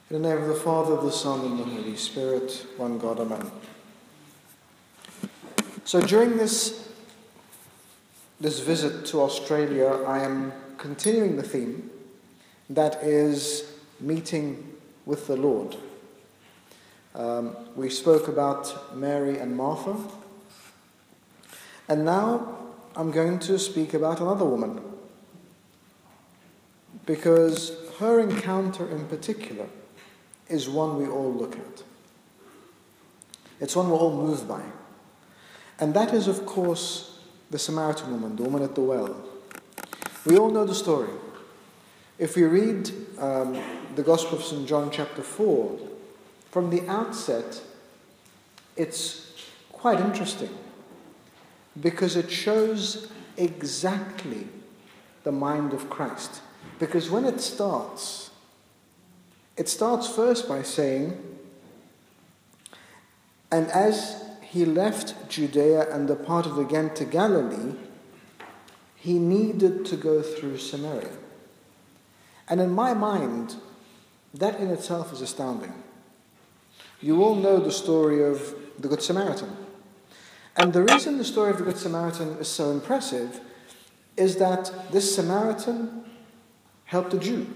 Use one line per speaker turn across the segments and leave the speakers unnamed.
In the name of the Father, the Son, and the Holy Spirit, one God, Amen. So during this visit to Australia, I am continuing the theme that is meeting with the Lord. We spoke about Mary and Martha, and now I'm going to speak about another woman, because her encounter in particular is one we all look at. It's one we're all moved by. And that is, of course, the Samaritan woman, the woman at the well. We all know the story. If we read the Gospel of St. John chapter 4, from the outset, it's quite interesting because it shows exactly the mind of Christ. Because when it starts first by saying, "And as he left Judea and departed again to Galilee, he needed to go through Samaria." And in my mind, that in itself is astounding. You all know the story of the Good Samaritan. And the reason the story of the Good Samaritan is so impressive is that this Samaritan helped a Jew.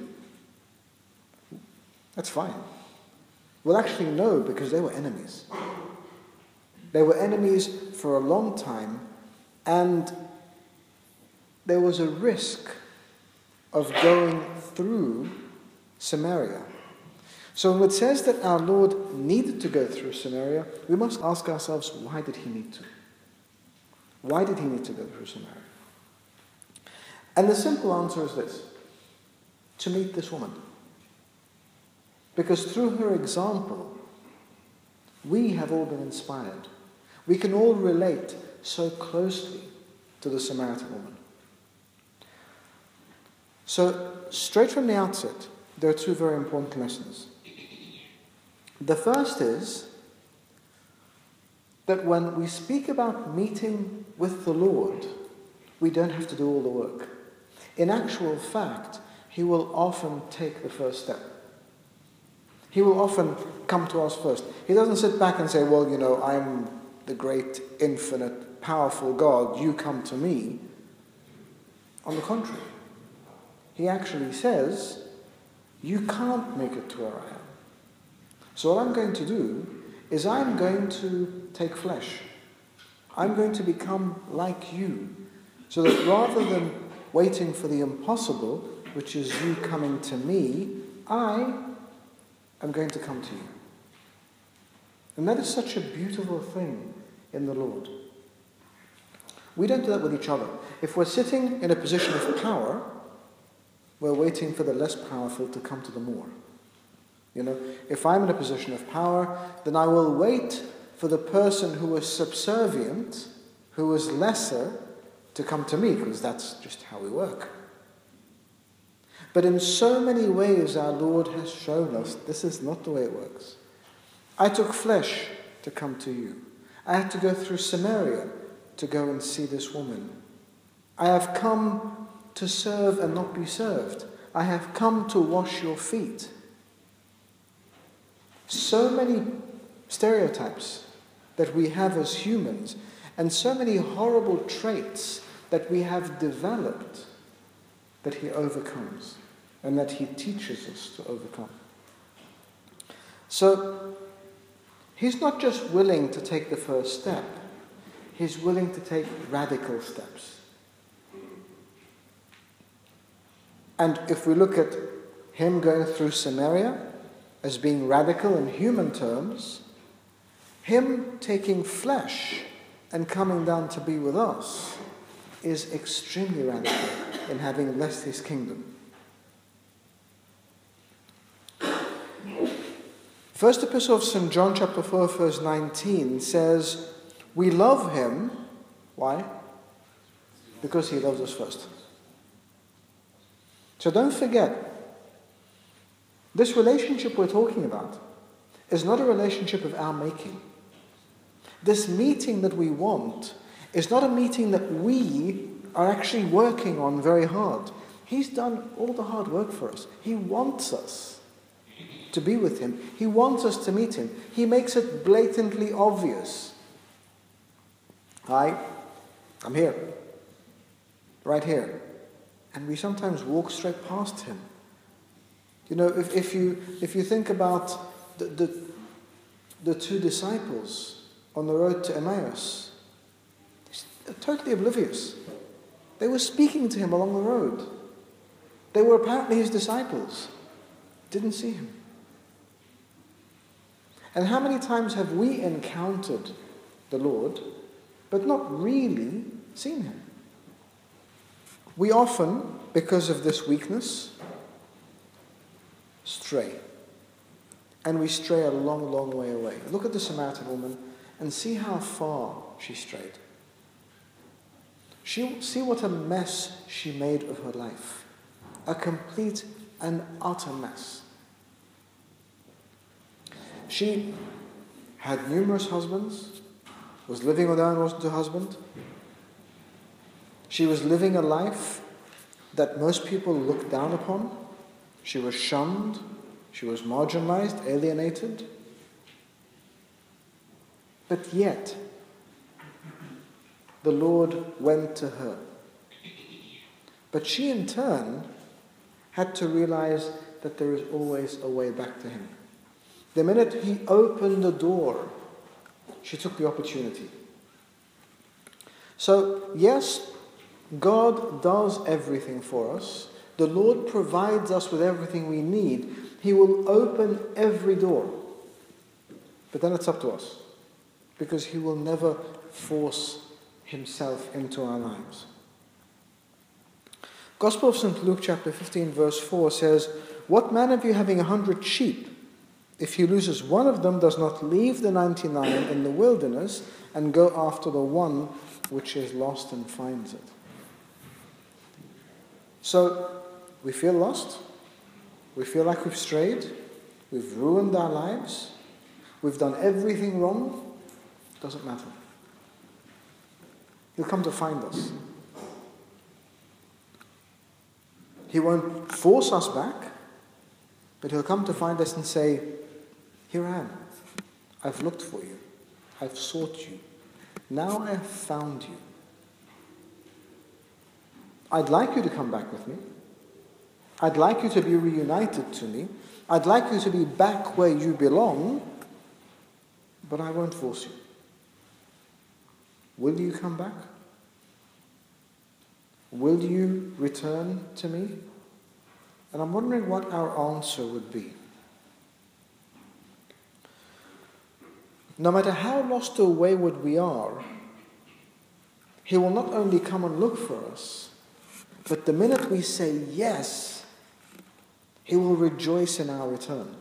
That's fine. Well, actually, no, because they were enemies. They were enemies for a long time, and there was a risk of going through Samaria. So when it says that our Lord needed to go through Samaria, we must ask ourselves, why did he need to? Why did he need to go through Samaria? And the simple answer is this: to meet this woman. Because through her example, we have all been inspired. We can all relate so closely to the Samaritan woman. So, straight from the outset, there are two very important lessons. The first is that when we speak about meeting with the Lord, we don't have to do all the work. In actual fact, he will often take the first step. He will often come to us first. He doesn't sit back and say, well, I'm the great, infinite, powerful God, you come to me. On the contrary, he actually says, you can't make it to where I am. So what I'm going to do is I'm going to take flesh. I'm going to become like you, so that rather than waiting for the impossible, which is you coming to me, I'm going to come to you. And that is such a beautiful thing in the Lord. We don't do that with each other. If we're sitting in a position of power, we're waiting for the less powerful to come to the more. If I'm in a position of power, then I will wait for the person who is subservient, who is lesser, to come to me, because that's just how we work. But in so many ways, our Lord has shown us this is not the way it works. I took flesh to come to you. I had to go through Samaria to go and see this woman. I have come to serve and not be served. I have come to wash your feet. So many stereotypes that we have as humans, and so many horrible traits that we have developed, that he overcomes and that he teaches us to overcome. So he's not just willing to take the first step, he's willing to take radical steps. And if we look at him going through Samaria as being radical in human terms, him taking flesh and coming down to be with us is extremely radical in having left his kingdom. First Epistle of St. John chapter 4 verse 19 says, we love him. Why? Because he loves us first. So don't forget, this relationship we're talking about is not a relationship of our making. This meeting that we want is not a meeting that we are actually working on very hard. He's done all the hard work for us. He wants us. to be with him. He wants us to meet him. He makes it blatantly obvious. I'm here. Right here. And we sometimes walk straight past him. You know, if you think about the two disciples on the road to Emmaus, they're totally oblivious. They were speaking to him along the road. They were apparently his disciples. Didn't see him. And how many times have we encountered the Lord, but not really seen him? We often, because of this weakness, stray. And we stray a long, long way away. Look at the Samaritan woman and see how far she strayed. See what a mess she made of her life. A complete and utter mess. She had numerous husbands, was living without a husband. She was living a life that most people looked down upon. She was shunned. She was marginalized, alienated. But yet, the Lord went to her. But she in turn had to realize that there is always a way back to him. The minute he opened the door, she took the opportunity. So, yes, God does everything for us. The Lord provides us with everything we need. He will open every door. But then it's up to us. Because he will never force himself into our lives. Gospel of St. Luke chapter 15 verse 4 says, "What man of you having 100 sheep, if he loses one of them, does not leave the 99 in the wilderness and go after the one which is lost and finds it?" So, we feel lost. We feel like we've strayed. We've ruined our lives. We've done everything wrong. Doesn't matter. He'll come to find us. He won't force us back, but he'll come to find us and say, "Here I am. I've looked for you. I've sought you. Now I have found you. I'd like you to come back with me. I'd like you to be reunited to me. I'd like you to be back where you belong, but I won't force you. Will you come back? Will you return to me?" And I'm wondering what our answer would be. No matter how lost or wayward we are, he will not only come and look for us, but the minute we say yes, he will rejoice in our return.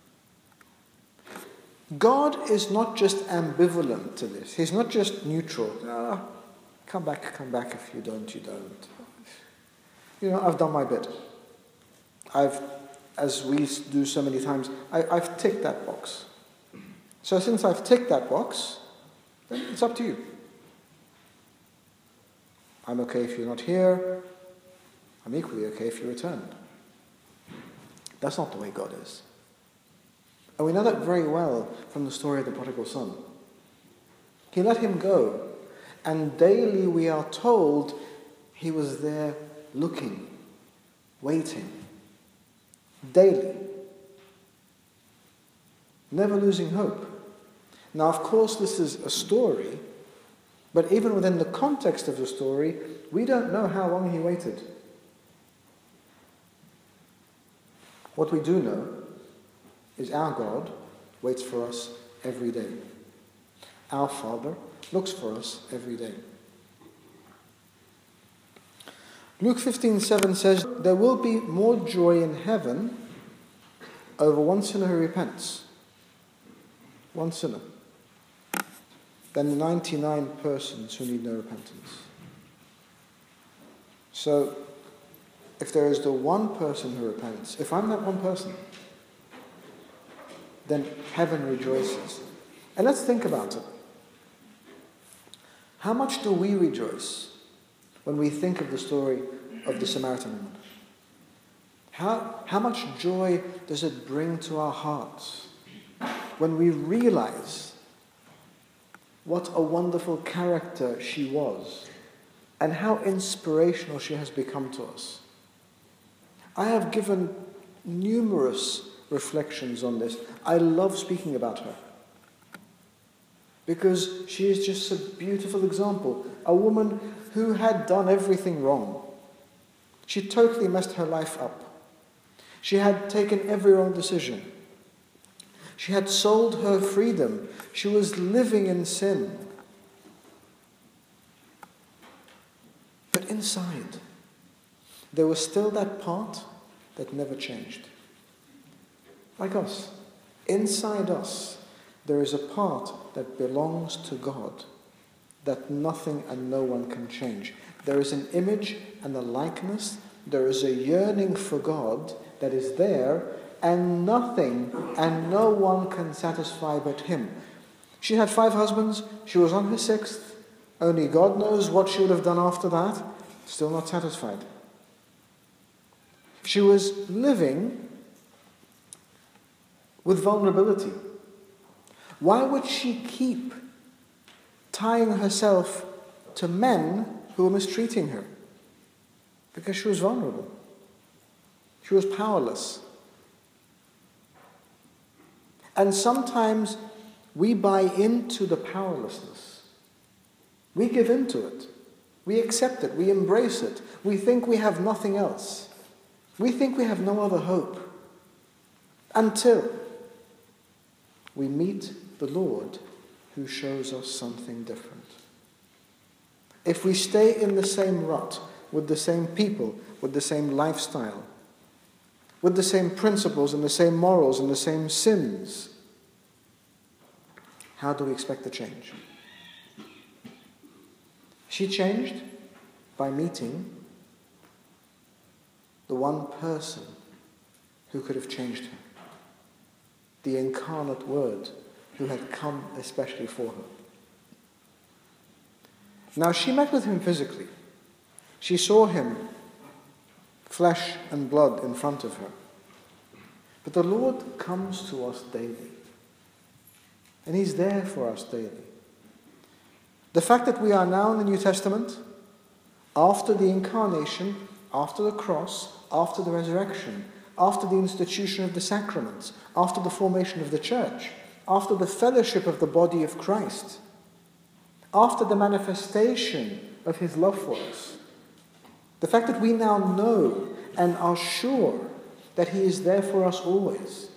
God is not just ambivalent to this. He's not just neutral. Come back. If you don't, you don't. I've done my bit. As we do so many times, I've ticked that box. So since I've ticked that box, then it's up to you. I'm okay if you're not here. I'm equally okay if you return. That's not the way God is. And we know that very well from the story of the prodigal son. He let him go, and daily we are told he was there looking, waiting, daily, never losing hope. Now, of course, this is a story, but even within the context of the story, we don't know how long he waited. What we do know is our God waits for us every day. Our Father looks for us every day. Luke 15:7 says, "There will be more joy in heaven over one sinner who repents," one sinner, than the 99 persons who need no repentance. So, if there is the one person who repents, if I'm that one person, then heaven rejoices. And let's think about it. How much do we rejoice when we think of the story of the Samaritan woman? How much joy does it bring to our hearts when we realize what a wonderful character she was and how inspirational she has become to us. I have given numerous reflections on this. I love speaking about her because she is just a beautiful example. A woman who had done everything wrong. She totally messed her life up. She had taken every wrong decision. She had sold her freedom. She was living in sin. But inside, there was still that part that never changed. Like us. Inside us, there is a part that belongs to God, that nothing and no one can change. There is an image and a likeness. There is a yearning for God that is there, and nothing and no one can satisfy but Him. She had 5 husbands. She was on her 6th. Only God knows what she would have done after that. Still not satisfied. She was living with vulnerability. Why would she keep tying herself to men who were mistreating her? Because she was vulnerable. She was powerless. And sometimes we buy into the powerlessness. We give into it. We accept it. We embrace it. We think we have nothing else. We think we have no other hope. Until we meet the Lord who shows us something different. If we stay in the same rut, with the same people, with the same lifestyle, with the same principles and the same morals and the same sins, how do we expect to change? She changed by meeting the one person who could have changed her. The incarnate Word who had come especially for her. Now she met with him physically. She saw him, flesh and blood in front of her. But the Lord comes to us daily. And He's there for us daily. The fact that we are now in the New Testament, after the incarnation, after the cross, after the resurrection, after the institution of the sacraments, after the formation of the church, after the fellowship of the body of Christ, after the manifestation of His love for us, the fact that we now know and are sure that He is there for us always,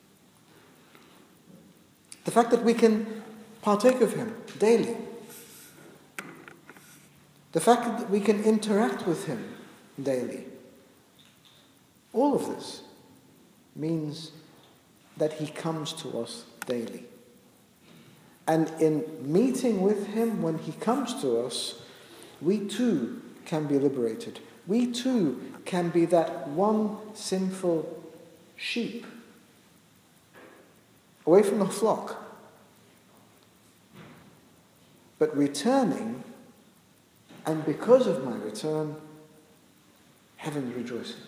the fact that we can partake of Him daily, the fact that we can interact with Him daily, all of this means that He comes to us daily. And in meeting with Him, when He comes to us, we too can be liberated. We too can be that one sinful sheep away from the flock, but returning, and because of my return, heaven's rejoicing.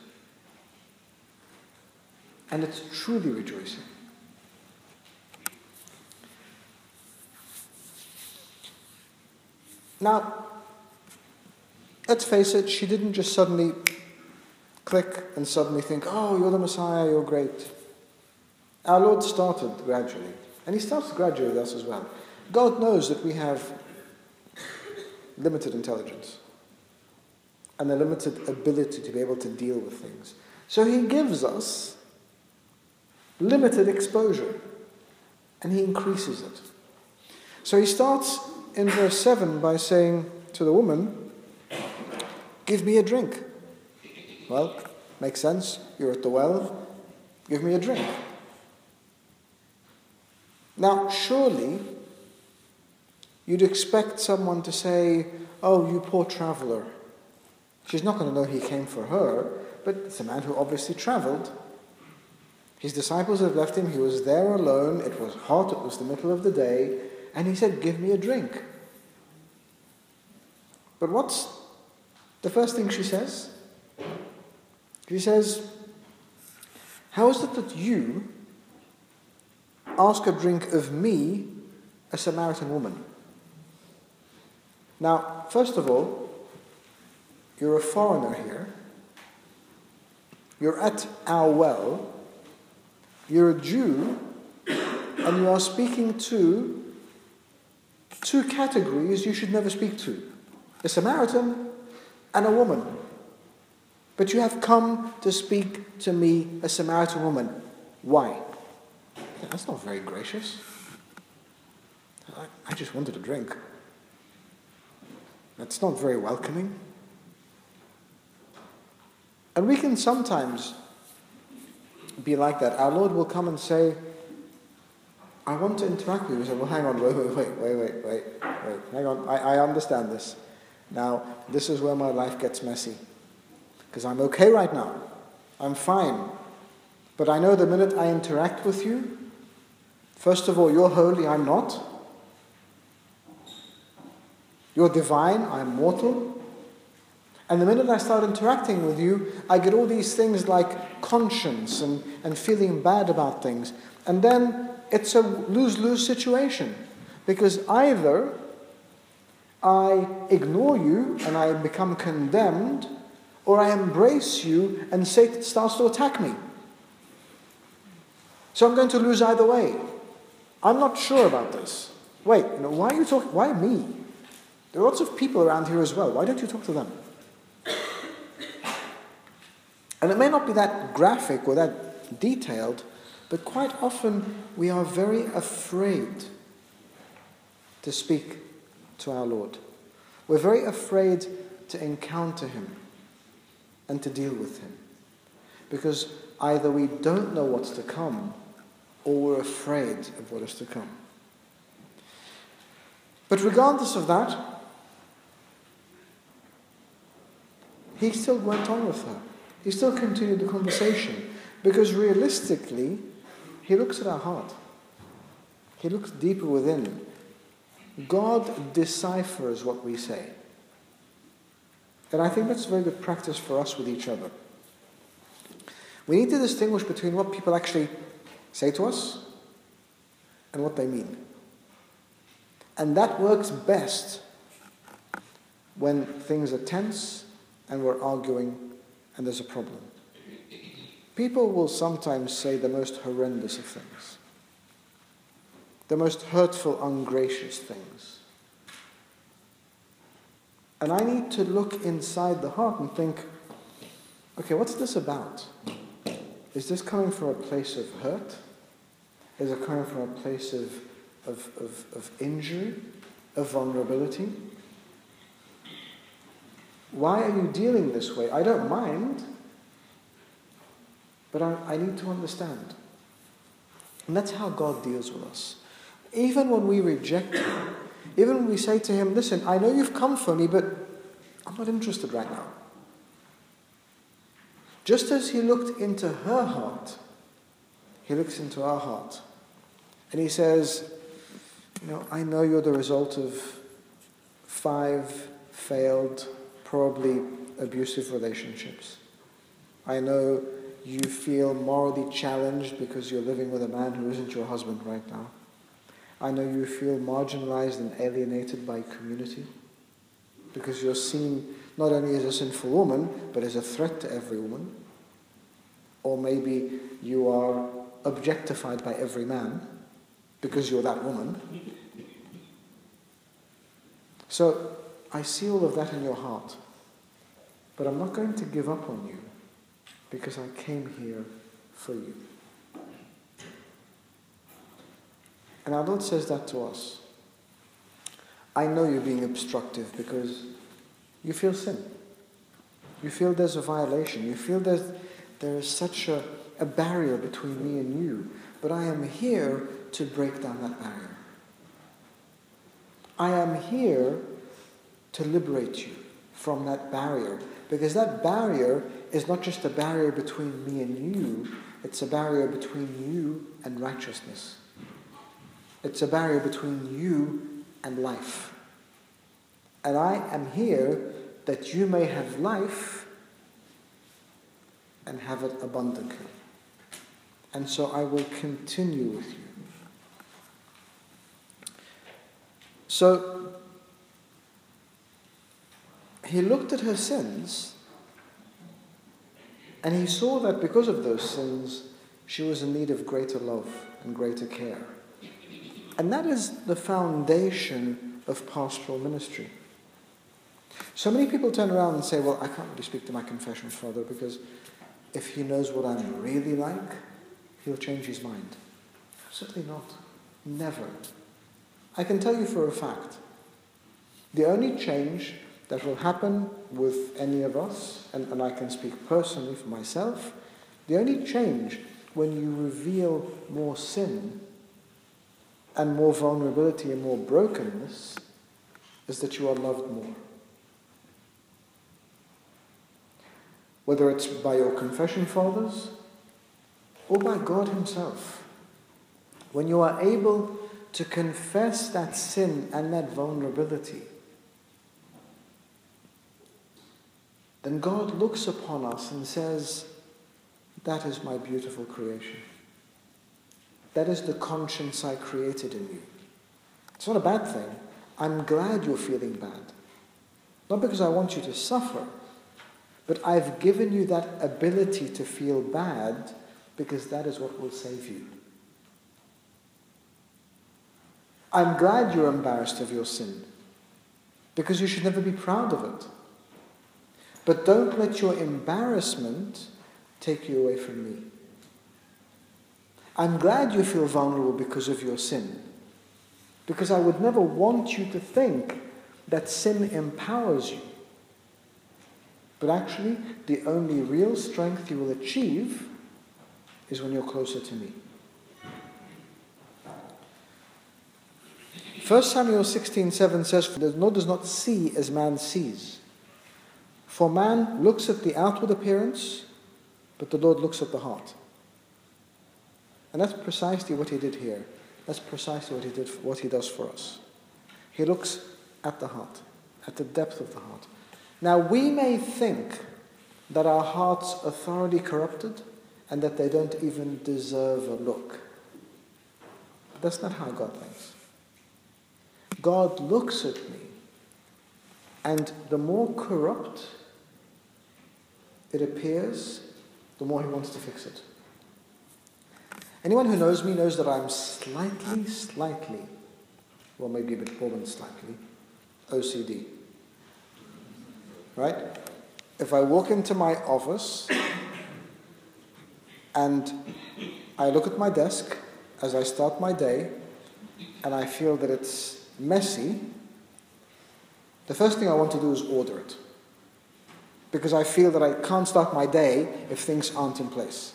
And it's truly rejoicing. Now, let's face it, she didn't just suddenly click and suddenly think, oh, you're the Messiah, you're great. Our Lord started gradually. And He starts gradually with us as well. God knows that we have limited intelligence and a limited ability to be able to deal with things. So He gives us limited exposure, and He increases it. So He starts in verse 7 by saying to the woman, give me a drink. Well, makes sense. You're at the well. Give me a drink. Now, surely, you'd expect someone to say, oh, you poor traveler. She's not going to know He came for her, but it's a man who obviously traveled. His disciples had left Him. He was there alone. It was hot. It was the middle of the day. And He said, give me a drink. But what's the first thing she says? She says, How is it that you ask a drink of me, a Samaritan woman? Now, first of all, you're a foreigner here. You're at our well. You're a Jew, and you are speaking to two categories you should never speak to: a Samaritan and a woman. But you have come to speak to me, a Samaritan woman. Why? That's not very gracious. I just wanted a drink. That's not very welcoming. And we can sometimes be like that. Our Lord will come and say, I want to interact with you. We say, well, hang on, wait. Hang on, I understand this. Now, this is where my life gets messy. Because I'm okay right now. I'm fine. But I know the minute I interact with you, first of all, you're holy, I'm not. You're divine, I'm mortal. And the minute I start interacting with you, I get all these things like conscience and feeling bad about things. And then it's a lose-lose situation. Because either I ignore you and I become condemned, or I embrace you and Satan starts to attack me. So I'm going to lose either way. I'm not sure about this. Wait, why are you talking? Why me? There are lots of people around here as well. Why don't you talk to them? And it may not be that graphic or that detailed, but quite often we are very afraid to speak to our Lord. We're very afraid to encounter him and to deal with him. Because either we don't know what's to come, or we're afraid of what is to come. But regardless of that, he still went on with her. He still continued the conversation. Because realistically, he looks at our heart. He looks deeper within. God deciphers what we say. And I think that's a very good practice for us with each other. We need to distinguish between what people actually say to us and what they mean. And that works best when things are tense and we're arguing and there's a problem. People will sometimes say the most horrendous of things, the most hurtful, ungracious things. And I need to look inside the heart and think, okay, what's this about? Is this coming from a place of hurt? Is it coming from a place of injury, of vulnerability? Why are you dealing this way? I don't mind, but I need to understand. And that's how God deals with us. Even when we reject him, even when we say to him, listen, I know you've come for me, but I'm not interested right now. Just as he looked into her heart, he looks into our heart. And he says, I know you're the result of 5 failed, probably abusive relationships. I know you feel morally challenged because you're living with a man who isn't your husband right now. I know you feel marginalized and alienated by community because you're seen not only as a sinful woman, but as a threat to every woman. Or maybe you are objectified by every man because you're that woman. So I see all of that in your heart, but I'm not going to give up on you because I came here for you. And our Lord says that to us. I know you're being obstructive because you feel sin. You feel there's a violation. You feel there is such a barrier between me and you. But I am here to break down that barrier. I am here to liberate you from that barrier. Because that barrier is not just a barrier between me and you. It's a barrier between you and righteousness. It's a barrier between you and life. And I am here that you may have life and have it abundantly. and so I will continue with you. So, he looked at her sins, and he saw that because of those sins, she was in need of greater love and greater care. And that is the foundation of pastoral ministry. So many people turn around and say, well, I can't really speak to my confession father because if he knows what I'm really like, he'll change his mind. Absolutely not. Never. I can tell you for a fact, the only change that will happen with any of us, and I can speak personally for myself, the only change when you reveal more sin and more vulnerability and more brokenness is that you are loved more. Whether it's by your confession fathers or by God himself. When you are able to confess that sin and that vulnerability, then God looks upon us and says, that is my beautiful creation. That is the conscience I created in you. It's not a bad thing. I'm glad you're feeling bad. Not because I want you to suffer, but I've given you that ability to feel bad because that is what will save you. I'm glad you're embarrassed of your sin because you should never be proud of it. But don't let your embarrassment take you away from me. I'm glad you feel vulnerable because of your sin, because I would never want you to think that sin empowers you. But actually, the only real strength you will achieve is when you're closer to me. 1 Samuel 16:7 says, the Lord does not see as man sees. For man looks at the outward appearance, but the Lord looks at the heart. And that's precisely what he did here. That's precisely what he does for us. He looks at the heart, at the depth of the heart. Now, we may think that our hearts are thoroughly corrupted and that they don't even deserve a look. But that's not how God thinks. God looks at me, and the more corrupt it appears, the more he wants to fix it. Anyone who knows me knows that I'm slightly, well, maybe a bit more than slightly, OCD. Right? If I walk into my office and I look at my desk as I start my day and I feel that it's messy, the first thing I want to do is order it. Because I feel that I can't start my day if things aren't in place.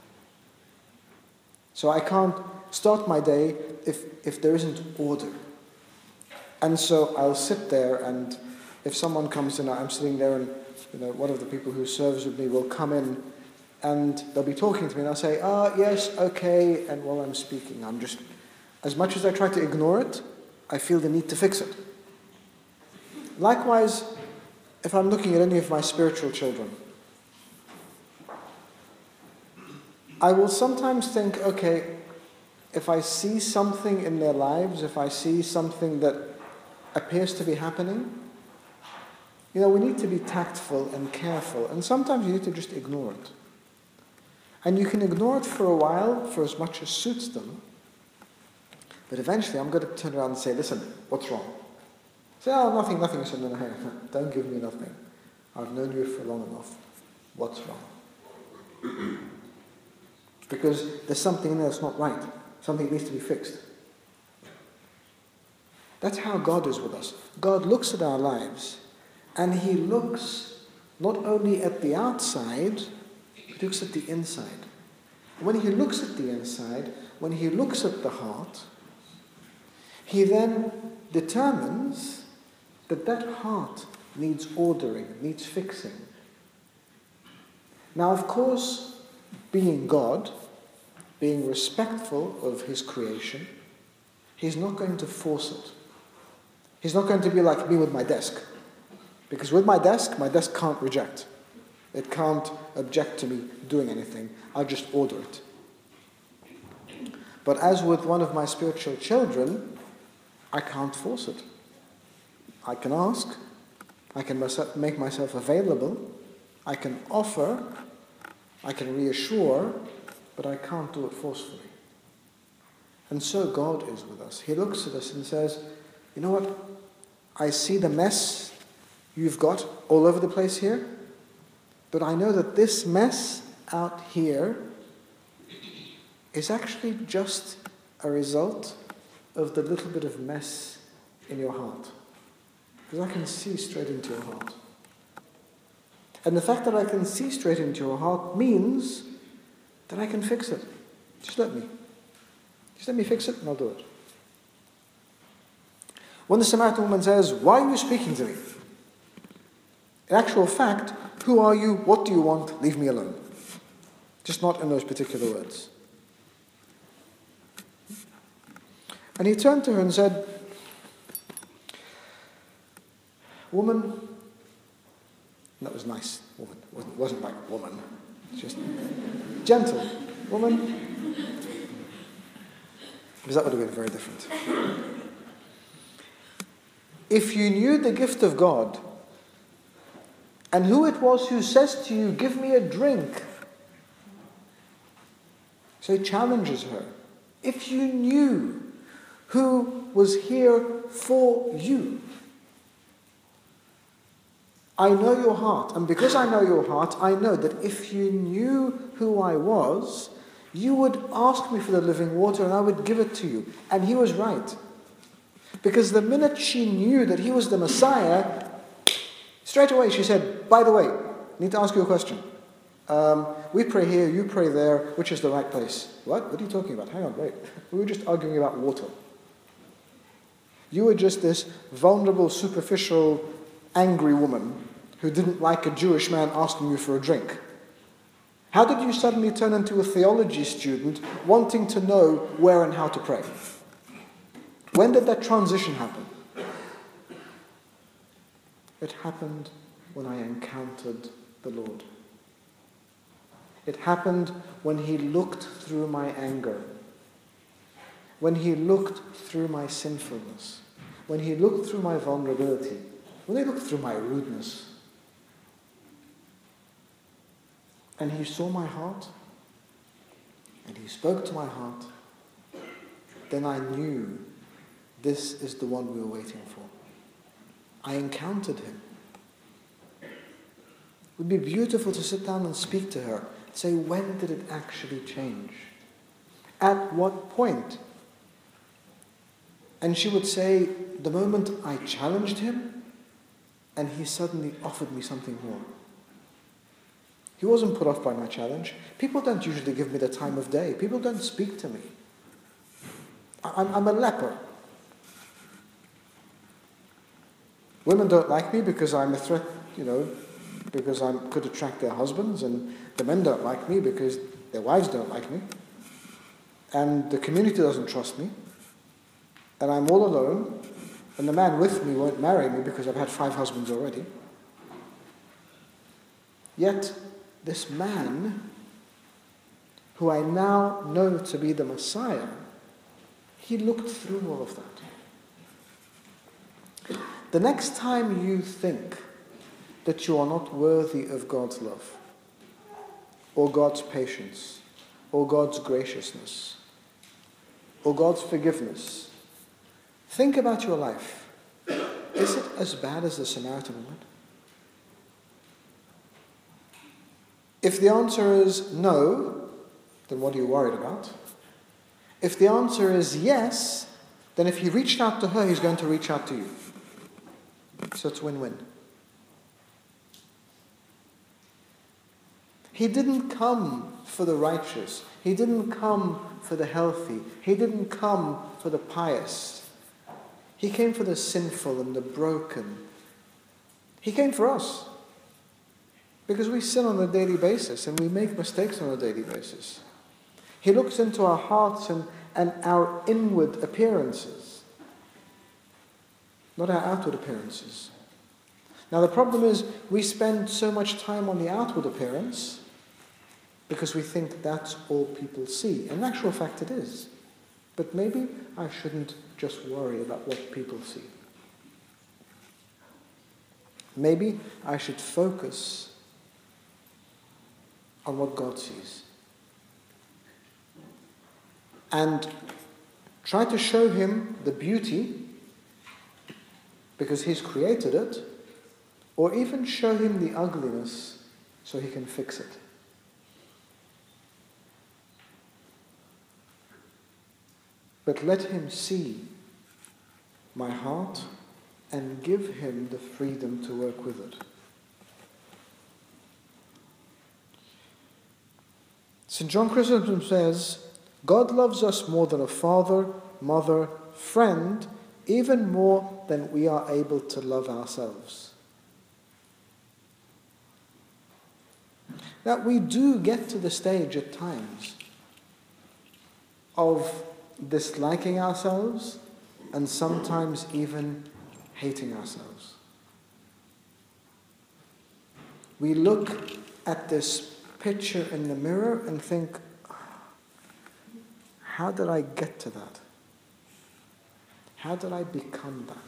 So I can't start my day if there isn't order. And so I'll sit there, and if someone comes in, I'm sitting there, and one of the people who serves with me will come in and they'll be talking to me and I'll say, yes, okay, and while I'm speaking, I'm just, as much as I try to ignore it, I feel the need to fix it. Likewise, if I'm looking at any of my spiritual children, I will sometimes think, okay, if I see something in their lives, if I see something that appears to be happening, we need to be tactful and careful, and sometimes you need to just ignore it. And you can ignore it for a while, for as much as suits them, but eventually I'm going to turn around and say, listen, what's wrong? Say, nothing. I said, no, don't give me nothing. I've known you for long enough. What's wrong? Because there's something in there that's not right. Something needs to be fixed. That's how God is with us. God looks at our lives, and he looks not only at the outside, he looks at the inside. When he looks at the inside, when he looks at the heart, he then determines that heart needs ordering, needs fixing. Now, of course, being God, being respectful of his creation, he's not going to force it. He's not going to be like me with my desk. Because with my desk can't reject. It can't object to me doing anything. I'll just order it. But as with one of my spiritual children, I can't force it. I can ask, I can make myself available, I can offer, I can reassure, but I can't do it forcefully. And so God is with us. He looks at us and says, you know what? I see the mess you've got all over the place here, but I know that this mess out here is actually just a result of the little bit of mess in your heart. Because I can see straight into your heart. And the fact that I can see straight into your heart means that I can fix it. Just let me. Just let me fix it and I'll do it. When the Samaritan woman says, why are you speaking to me? In actual fact, who are you? What do you want? Leave me alone. Just not in those particular words. And he turned to her and said, woman, that was nice, woman. It wasn't like woman. It's just gentle. Woman. Because that would have been very different. If you knew the gift of God, and who it was who says to you, give me a drink. So he challenges her. If you knew who was here for you. I know your heart, and because I know your heart, I know that if you knew who I was, you would ask me for the living water and I would give it to you. And he was right. Because the minute she knew that he was the Messiah, straight away she said, by the way, I need to ask you a question. We pray here, you pray there, which is the right place? What? What are you talking about? Hang on, wait. We were just arguing about water. You were just this vulnerable, superficial, angry woman who didn't like a Jewish man asking you for a drink. How did you suddenly turn into a theology student wanting to know where and how to pray? When did that transition happen? It happened when I encountered the Lord. It happened when he looked through my anger, when he looked through my sinfulness, when he looked through my vulnerability, when he looked through my rudeness. And he saw my heart, and he spoke to my heart. Then I knew this is the one we were waiting for. I encountered him. It would be beautiful to sit down and speak to her, say, when did it actually change? At what point? And she would say, the moment I challenged him, and he suddenly offered me something more. He wasn't put off by my challenge. People don't usually give me the time of day. People don't speak to me. I'm a leper. Women don't like me because I'm a threat, because I could attract their husbands, and the men don't like me because their wives don't like me. And the community doesn't trust me. And I'm all alone. And the man with me won't marry me because I've had 5 husbands already. Yet, this man, who I now know to be the Messiah, he looked through all of that. The next time you think that you are not worthy of God's love, or God's patience, or God's graciousness, or God's forgiveness, think about your life. Is it as bad as the Samaritan woman? If the answer is no, then what are you worried about? If the answer is yes, then if he reached out to her, he's going to reach out to you. So it's win-win. He didn't come for the righteous. He didn't come for the healthy. He didn't come for the pious. He came for the sinful and the broken. He came for us. Because we sin on a daily basis and we make mistakes on a daily basis. He looks into our hearts and our inward appearances, not our outward appearances. Now the problem is we spend so much time on the outward appearance because we think that's all people see. In actual fact it is. But maybe I shouldn't just worry about what people see. Maybe I should focus on what God sees. And try to show him the beauty, because he's created it, or even show him the ugliness so he can fix it. But let him see my heart and give him the freedom to work with it. St. John Chrysostom says, God loves us more than a father, mother, friend, even more than we are able to love ourselves. That we do get to the stage at times of disliking ourselves and sometimes even hating ourselves. We look at this picture in the mirror and think, how did I get to that? How did I become that?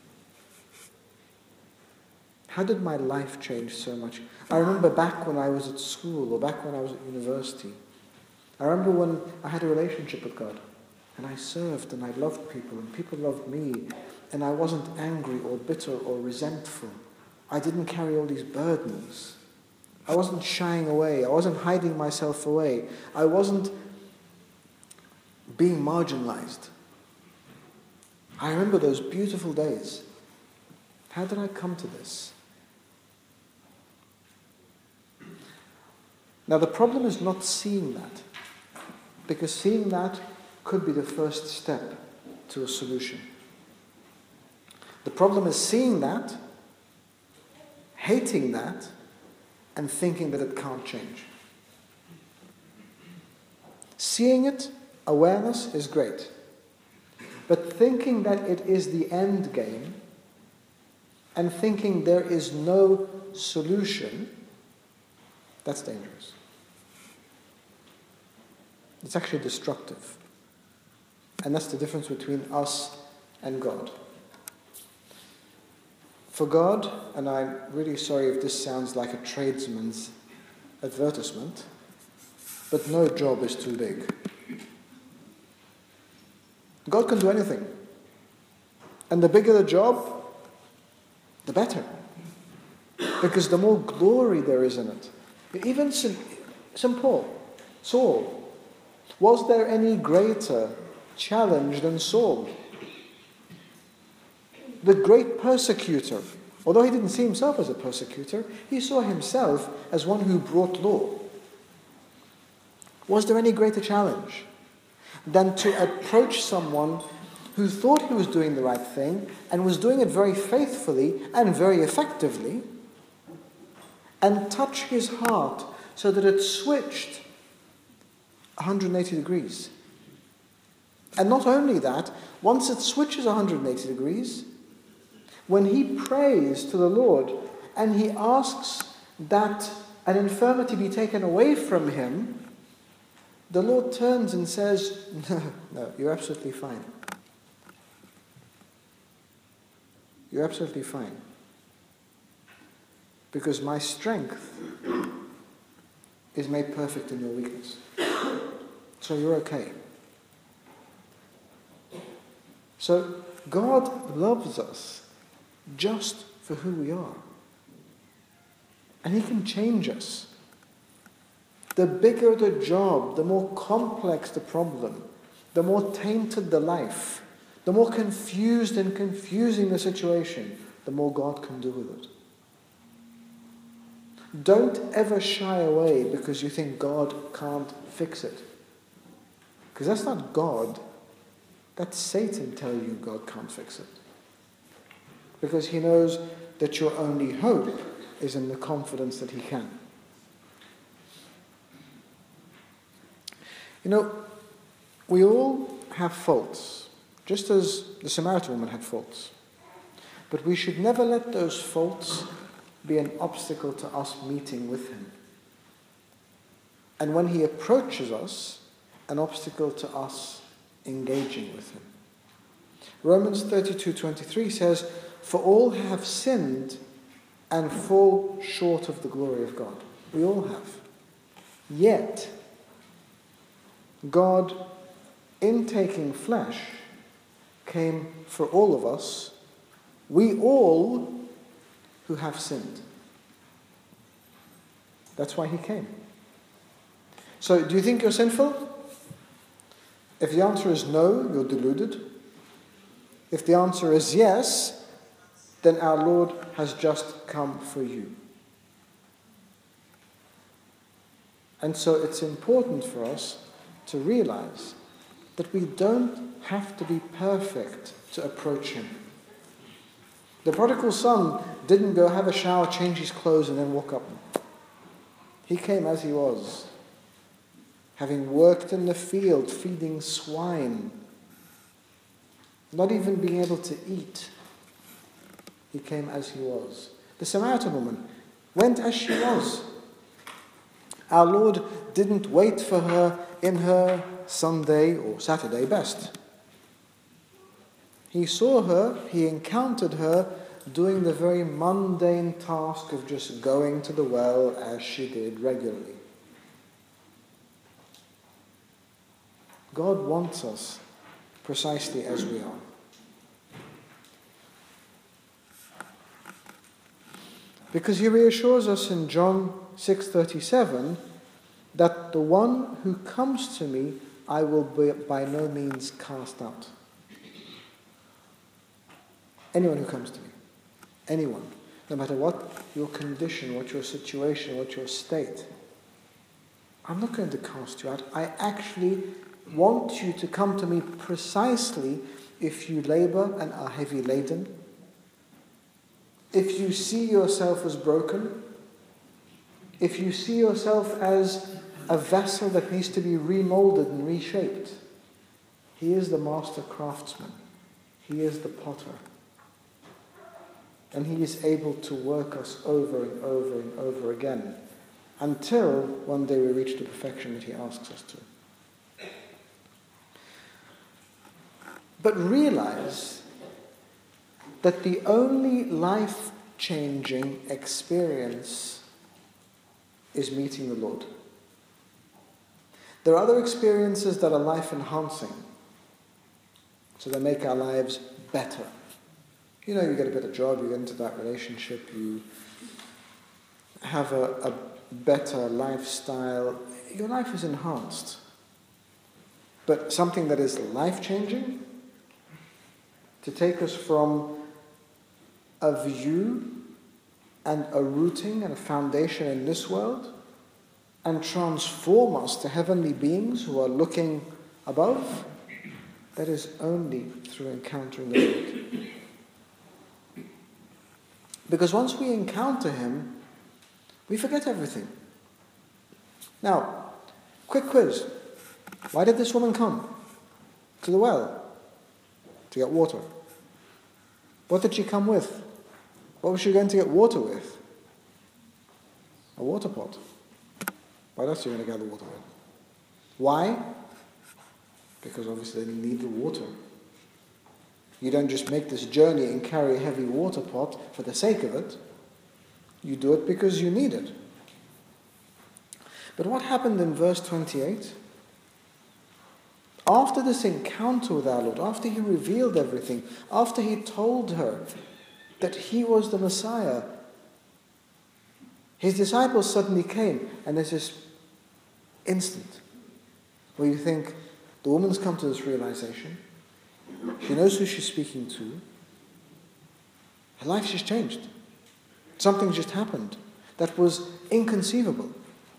How did my life change so much? I remember back when I was at school or back when I was at university. I remember when I had a relationship with God and I served and I loved people and people loved me and I wasn't angry or bitter or resentful. I didn't carry all these burdens. I wasn't shying away. I wasn't hiding myself away. I wasn't being marginalized. I remember those beautiful days. How did I come to this? Now the problem is not seeing that, because seeing that could be the first step to a solution. The problem is seeing that, hating that, and thinking that it can't change. Seeing it, awareness is great. But thinking that it is the end game and thinking there is no solution, that's dangerous. It's actually destructive. And that's the difference between us and God. For God, and I'm really sorry if this sounds like a tradesman's advertisement, but no job is too big. God can do anything. And the bigger the job, the better. Because the more glory there is in it. Even St. Paul, Saul, was there any greater challenge than Saul? The great persecutor. Although he didn't see himself as a persecutor, he saw himself as one who brought law. Was there any greater challenge than to approach someone who thought he was doing the right thing and was doing it very faithfully and very effectively, and touch his heart so that it switched 180 degrees? And not only that, once it switches 180 degrees, when he prays to the Lord and he asks that an infirmity be taken away from him, the Lord turns and says, no, you're absolutely fine. You're absolutely fine. Because my strength is made perfect in your weakness. So you're okay. So God loves us just for who we are. And he can change us. The bigger the job, the more complex the problem, the more tainted the life, the more confused and confusing the situation, the more God can do with it. Don't ever shy away because you think God can't fix it. Because that's not God. That's Satan telling you God can't fix it. Because he knows that your only hope is in the confidence that he can. You know, we all have faults, just as the Samaritan woman had faults. But we should never let those faults be an obstacle to us meeting with him. And when he approaches us, an obstacle to us engaging with him. Romans 32:23 says, "For all have sinned and fall short of the glory of God." We all have. Yet, God, in taking flesh, came for all of us, we all who have sinned. That's why he came. So, do you think you're sinful? If the answer is no, you're deluded. If the answer is yes, then our Lord has just come for you. And so it's important for us to realize that we don't have to be perfect to approach him. The prodigal son didn't go have a shower, change his clothes, and then walk up. He came as he was, having worked in the field, feeding swine, not even being able to eat. He came as he was. The Samaritan woman went as she was. Our Lord didn't wait for her in her Sunday or Saturday best. He saw her, he encountered her doing the very mundane task of just going to the well as she did regularly. God wants us precisely as we are. Because he reassures us in John 6:37 that the one who comes to me I will by no means cast out. Anyone who comes to me. Anyone. No matter what your condition, what your situation, what your state. I'm not going to cast you out. I actually want you to come to me precisely if you labor and are heavy laden. If you see yourself as broken. If you see yourself as a vessel that needs to be remolded and reshaped. He is the master craftsman. He is the potter. And he is able to work us over and over and over again until one day we reach the perfection that he asks us to. But realize that the only life-changing experience is meeting the Lord. There are other experiences that are life-enhancing, so they make our lives better. You know, you get a better job, you get into that relationship, you have a better lifestyle. Your life is enhanced. But something that is life-changing, to take us from a view and a rooting and a foundation in this world and transform us to heavenly beings who are looking above, that is only through encountering the Lord. Because once we encounter him, we forget everything. Now, quick quiz. Why did this woman come to the well? To get water. What did she come with? What was she going to get water with? A water pot. What else are you going to gather water with? Why? Because obviously they need the water. You don't just make this journey and carry a heavy water pot for the sake of it. You do it because you need it. But what happened in verse 28? After this encounter with our Lord, after he revealed everything, after he told her that he was the Messiah, his disciples suddenly came, and there's this instant where you think, the woman's come to this realization. She knows who she's speaking to. Her life's just changed. Something just happened that was inconceivable.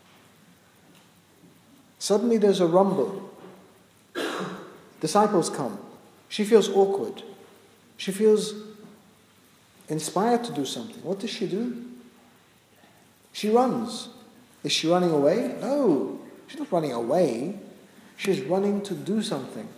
Suddenly there's a rumble. Disciples come. She feels awkward. She feels inspired to do something. What does she do? She runs. Is she running away? No. She's not running away. She's running to do something.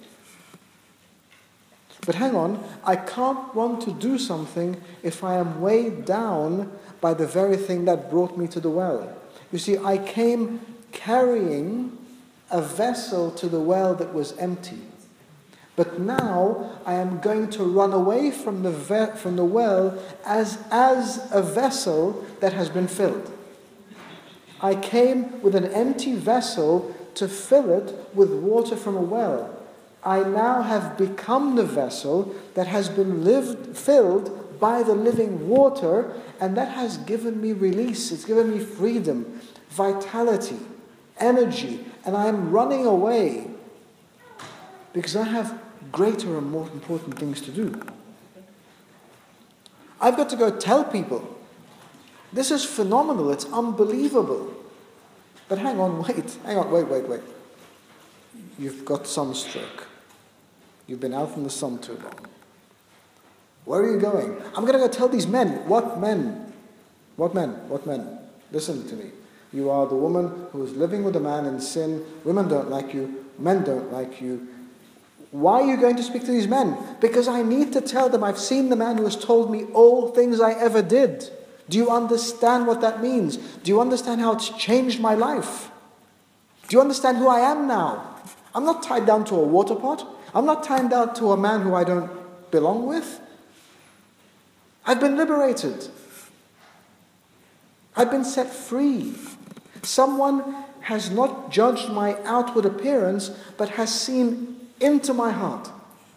But hang on, I can't run to do something if I am weighed down by the very thing that brought me to the well. You see, I came carrying a vessel to the well that was empty. But now I am going to run away from the well as a vessel that has been filled. I came with an empty vessel to fill it with water from a well. I now have become the vessel that has been filled by the living water, and that has given me release. It's given me freedom, vitality, energy, and I am running away because I have greater and more important things to do. I've got to go tell people, this is phenomenal, it's unbelievable. But hang on, wait. You've got sunstroke. You've been out in the sun too long. Where are you going? I'm going to go tell these men. What men? What men? What men? Listen to me. You are the woman who is living with a man in sin. Women don't like you. Men don't like you. Why are you going to speak to these men? Because I need to tell them I've seen the man who has told me all things I ever did. Do you understand what that means? Do you understand how it's changed my life? Do you understand who I am now? I'm not tied down to a water pot. I'm not tied down to a man who I don't belong with. I've been liberated. I've been set free. Someone has not judged my outward appearance, but has seen into my heart.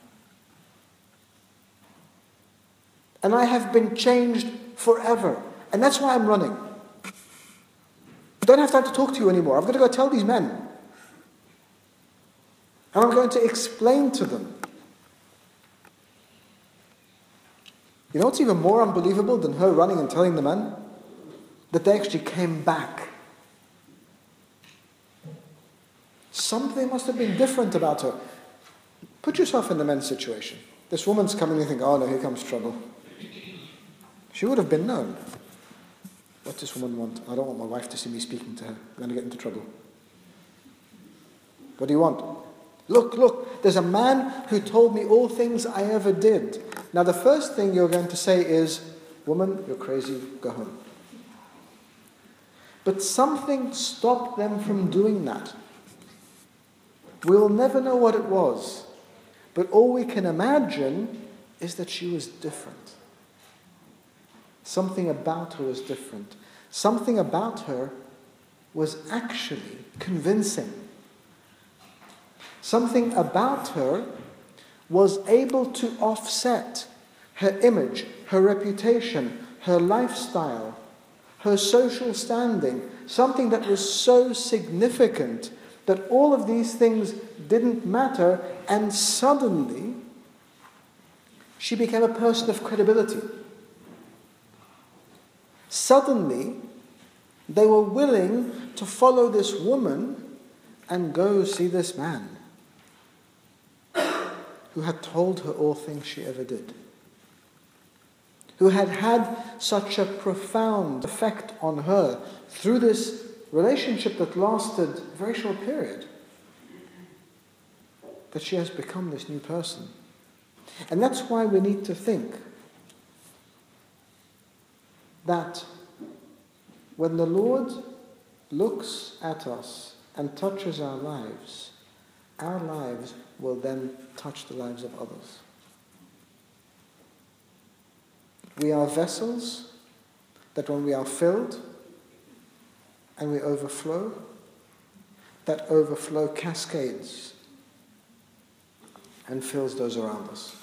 And I have been changed forever. And that's why I'm running. I don't have time to talk to you anymore. I'm going to go tell these men. And I'm going to explain to them. You know what's even more unbelievable than her running and telling the men? That they actually came back. Something must have been different about her. Put yourself in the men's situation. This woman's coming and you think, oh no, here comes trouble. She would have been known. What does this woman want? I don't want my wife to see me speaking to her. I'm going to get into trouble. What do you want? Look, there's a man who told me all things I ever did. Now the first thing you're going to say is, woman, you're crazy, go home. But something stopped them from doing that. We'll never know what it was. But all we can imagine is that she was different. Something about her was different. Something about her was actually convincing. Something about her was able to offset her image, her reputation, her lifestyle, her social standing, something that was so significant that all of these things didn't matter, and suddenly she became a person of credibility. Suddenly, they were willing to follow this woman and go see this man who had told her all things she ever did, who had had such a profound effect on her through this relationship that lasted a very short period, that she has become this new person. And that's why we need to think that when the Lord looks at us and touches our lives will then touch the lives of others. We are vessels that when we are filled and we overflow, that overflow cascades and fills those around us.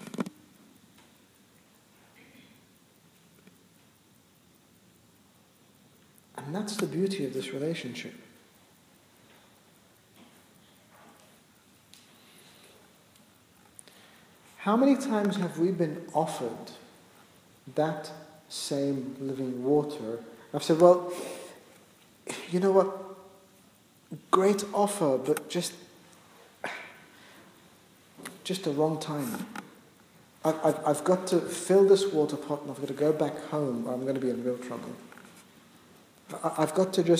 And that's the beauty of this relationship. How many times have we been offered that same living water? I've said, well, you know what? Great offer, but just the wrong time. I've got to fill this water pot and I've got to go back home or I'm going to be in real trouble. I've got to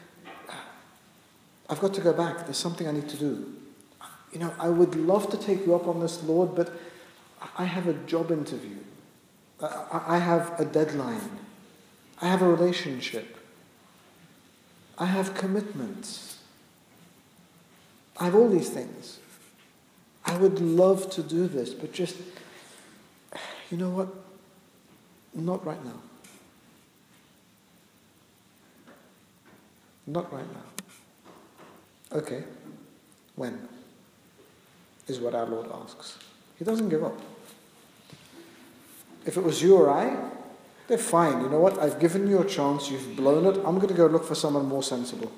go back. There's something I need to do. You know, I would love to take you up on this, Lord, but I have a job interview. I have a deadline. I have a relationship. I have commitments. I have all these things. I would love to do this, but just, you know what? Not right now. Not right now. Okay. When? Is what our Lord asks. He doesn't give up. If it was you or I, they're fine. You know what? I've given you a chance. You've blown it. I'm going to go look for someone more sensible.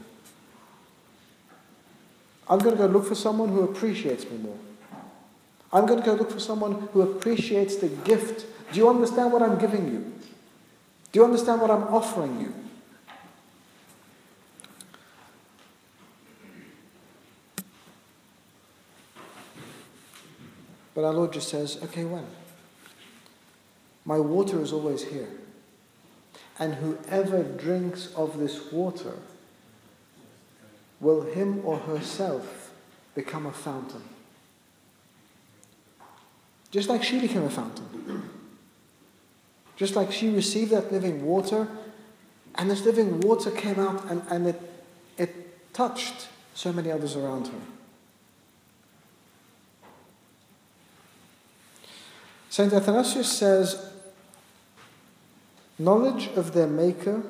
I'm going to go look for someone who appreciates me more. I'm going to go look for someone who appreciates the gift. Do you understand what I'm giving you? Do you understand what I'm offering you? But our Lord just says, okay, when? My water is always here. And whoever drinks of this water will him or herself become a fountain. Just like she became a fountain. Just like she received that living water, and this living water came out and it touched so many others around her. St. Athanasius says, knowledge of their Maker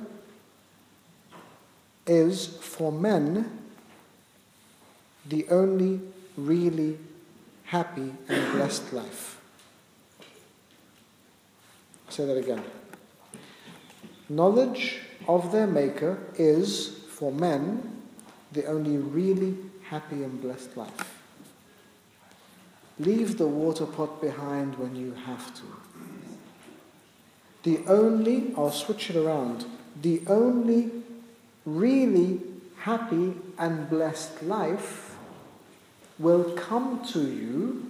is, for men, the only really happy and blessed life. I'll say that again. Knowledge of their Maker is, for men, the only really happy and blessed life. Leave the water pot behind when you have to. I'll switch it around, the only really happy and blessed life will come to you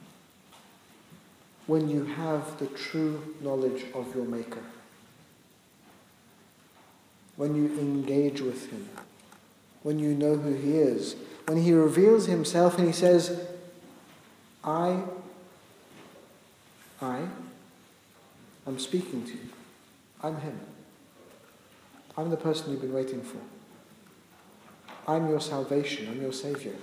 when you have the true knowledge of your Maker. When you engage with Him. When you know who He is. When He reveals Himself and He says, I'm speaking to you. I'm Him. I'm the person you've been waiting for. I'm your salvation. I'm your Saviour.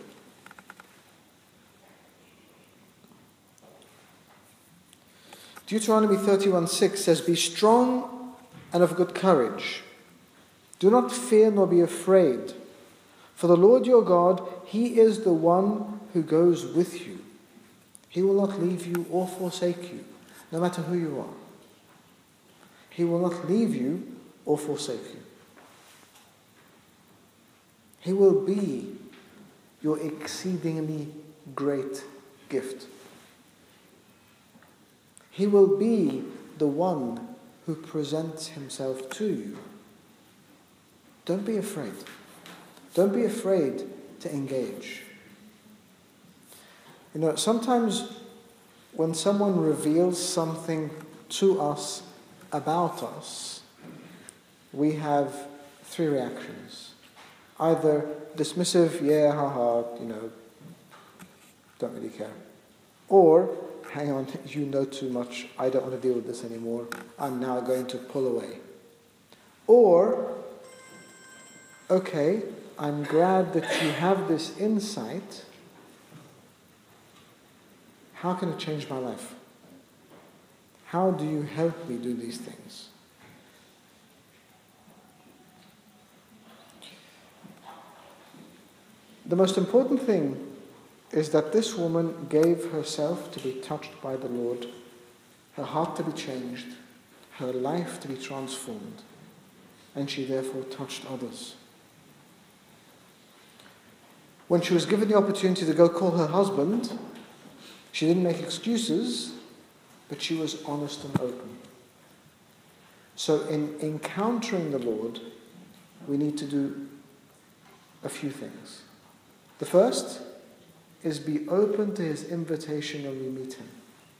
Deuteronomy 31:6 says, be strong and of good courage. Do not fear nor be afraid. For the Lord your God, He is the one who goes with you. He will not leave you or forsake you, no matter who you are. He will not leave you or forsake you. He will be your exceedingly great gift. He will be the one who presents Himself to you. Don't be afraid. Don't be afraid to engage. You know, sometimes when someone reveals something to us about us, we have three reactions. Either dismissive, yeah, haha, don't really care. Or, hang on, you know too much, I don't want to deal with this anymore, I'm now going to pull away. Or, okay, I'm glad that you have this insight. How can it change my life? How do you help me do these things? The most important thing is that this woman gave herself to be touched by the Lord, her heart to be changed, her life to be transformed, and she therefore touched others. When she was given the opportunity to go call her husband, she didn't make excuses, but she was honest and open. So in encountering the Lord, we need to do a few things. The first is be open to His invitation when we meet Him.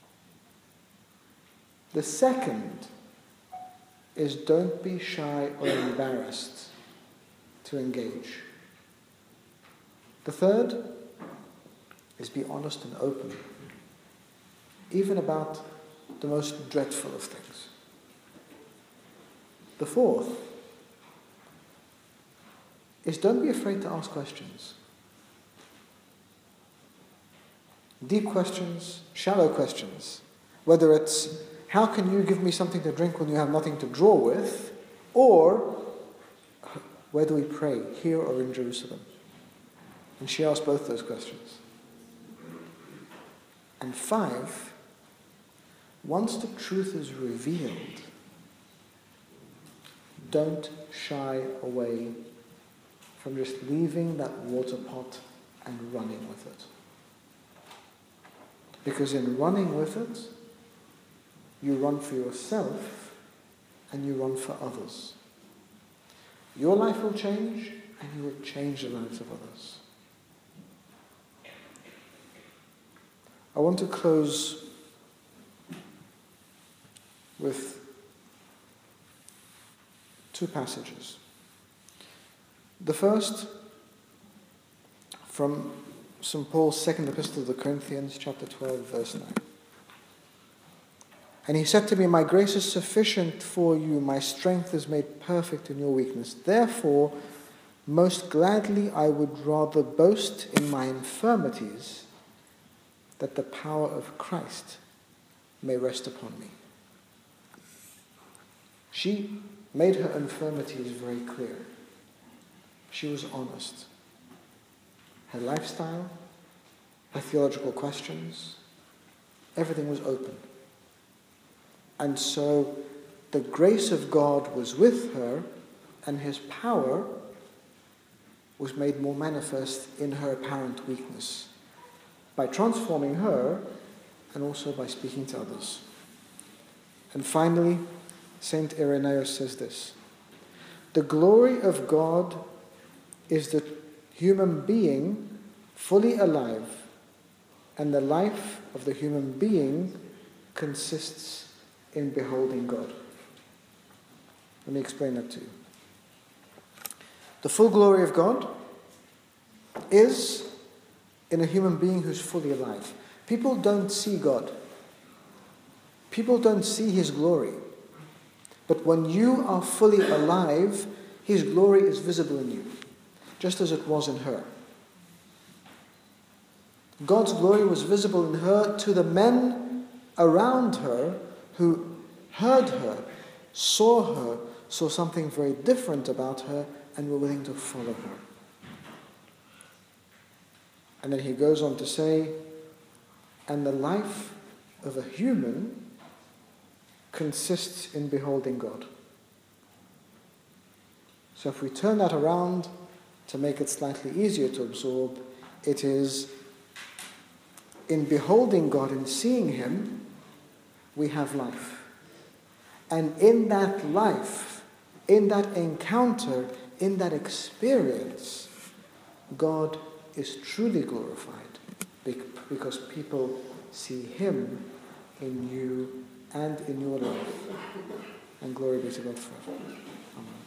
The second is don't be shy or embarrassed to engage. The third is be honest and open, even about the most dreadful of things. The fourth is don't be afraid to ask questions. Deep questions, shallow questions. Whether it's, how can you give me something to drink when you have nothing to draw with? Or, where do we pray, here or in Jerusalem? And she asked both those questions. And 5, once the truth is revealed, don't shy away from just leaving that water pot and running with it. Because in running with it, you run for yourself and you run for others. Your life will change and you will change the lives of others. I want to close with 2 passages. The first, from St. Paul's second epistle to the Corinthians, chapter 12, verse 9. And he said to me, my grace is sufficient for you, my strength is made perfect in your weakness. Therefore, most gladly I would rather boast in my infirmities, that the power of Christ may rest upon me. She made her infirmities very clear. She was honest. Her lifestyle, her theological questions, everything was open. And so the grace of God was with her, and his power was made more manifest in her apparent weakness, by transforming her and also by speaking to others. And finally, Saint Irenaeus says this: the glory of God is the human being fully alive, and the life of the human being consists in beholding God. Let me explain that to you. The full glory of God is in a human being who's fully alive. People don't see God. People don't see his glory. But when you are fully alive, his glory is visible in you, just as it was in her. God's glory was visible in her to the men around her who heard her, saw something very different about her, and were willing to follow her. And then he goes on to say, and the life of a human consists in beholding God. So if we turn that around to make it slightly easier to absorb, it is in beholding God and seeing him, we have life. And in that life, in that encounter, in that experience, God is truly glorified because people see him in you and in your life. And glory be to God forever. Amen.